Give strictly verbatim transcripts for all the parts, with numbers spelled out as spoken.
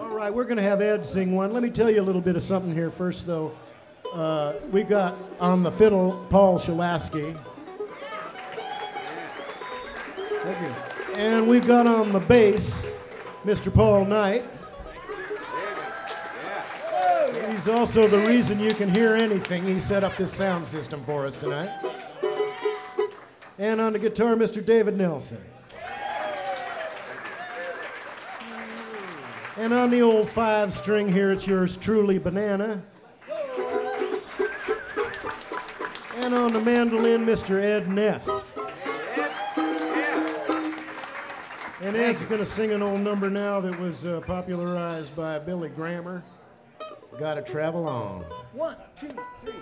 All right, we're going to have Ed sing one. Let me tell you a little bit of something here first, though. Uh, we got on the fiddle Paul Shalasky. Thank you. And we've got on the bass Mister Paul Knight. He's also the reason you can hear anything. He set up this sound system for us tonight. And on the guitar, Mister David Nelson. And on the old five string here, it's yours truly, Banana. And on the mandolin, Mister Ed Neff. And Ed's going to sing an old number now that was uh, popularized by Billy Grammer. Gotta travel on. One, two, three.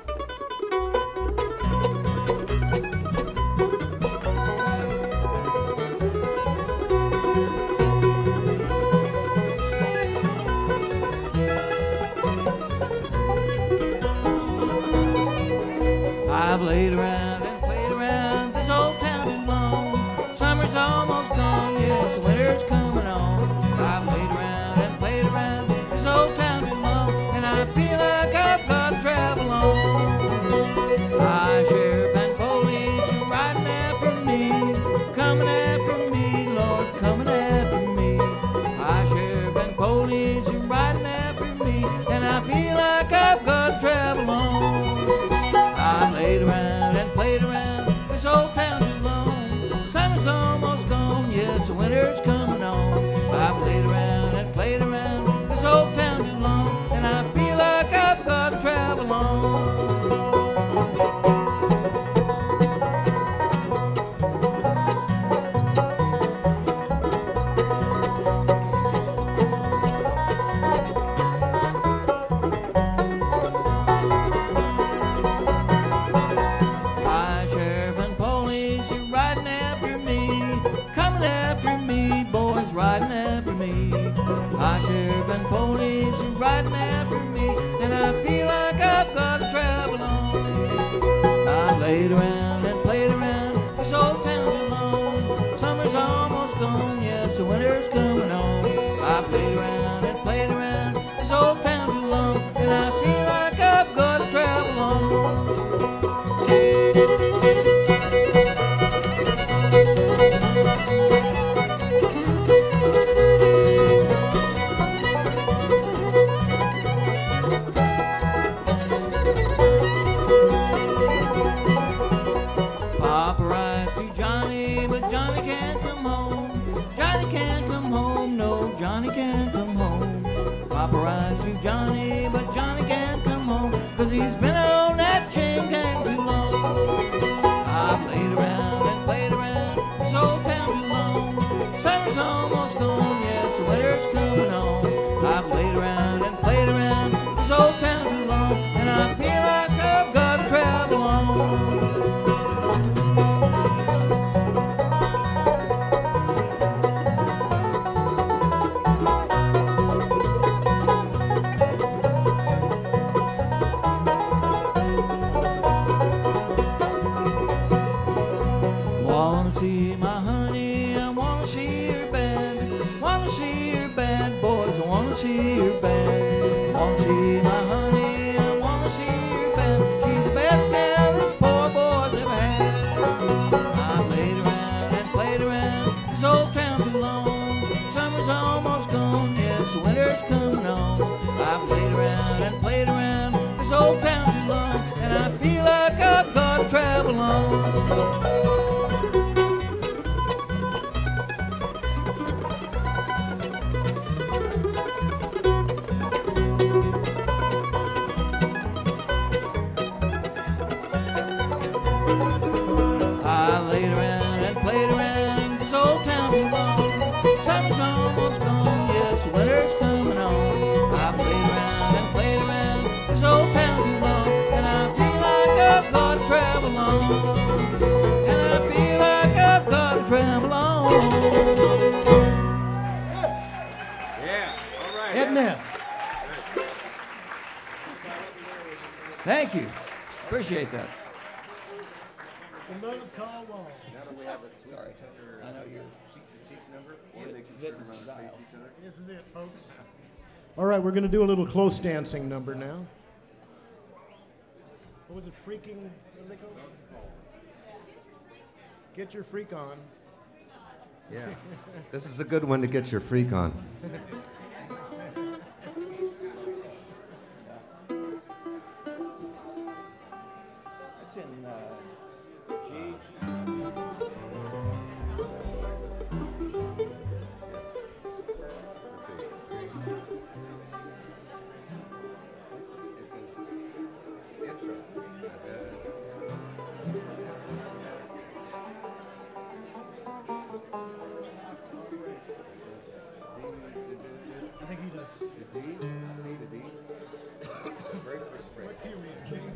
I've laid around and played around this old town too long. Summer's almost gone, yes, winter's coming on. I've laid around and played around this old town too long, and I feel like I've got to travel on. Ah, sheriff and police are riding after me, coming after me, Lord, coming after me. Ah, sheriff and police are riding after me, and I feel like I've got to travel on. I've laid around and played around this old town too long. Summer's almost gone, yes, the winter's coming on. I've laid around and played around this old town too long, and I feel like I've got to travel on. Riding after me, ah, sheriff and police are riding after me, and I feel like I've got to travel on. I've laid around and played around this old town too long. Summer's almost gone, yes, the winter's coming on. I've laid around and played around this old town too long, and I feel like I've got to travel on. Johnny can't come home. Paparazzi to Johnny, but Johnny can't come home, cause he's been on that chain gang too long. I've played around and played around this old town too long. Summer's almost gone, yes, the winter's coming on. I've played around and played around this old town too long, and I feel like I've got to travel on. See her band, wanna see my honey, I wanna see her band. She's the best gal this poor boy's ever had. I played around and played around this old town too long. Summer's almost gone, yes, the winter's coming on. I played around and played around this old town too long, and I feel like I've got to travel on. Thank you. Appreciate that. Love call wall. Now that we have a sweet Sorry. tender I know you're cheek to cheek number, or they can hitting turn around some and face dials. each other. This is it, folks. All right, we're going to do a little close dancing number now. What was it, freaking? What did they call it? Get your freak on. Yeah. This is a good one to get your freak on. That's in uh, G. I think he does. To D, C to D. Very first phrase. What key are we in? G?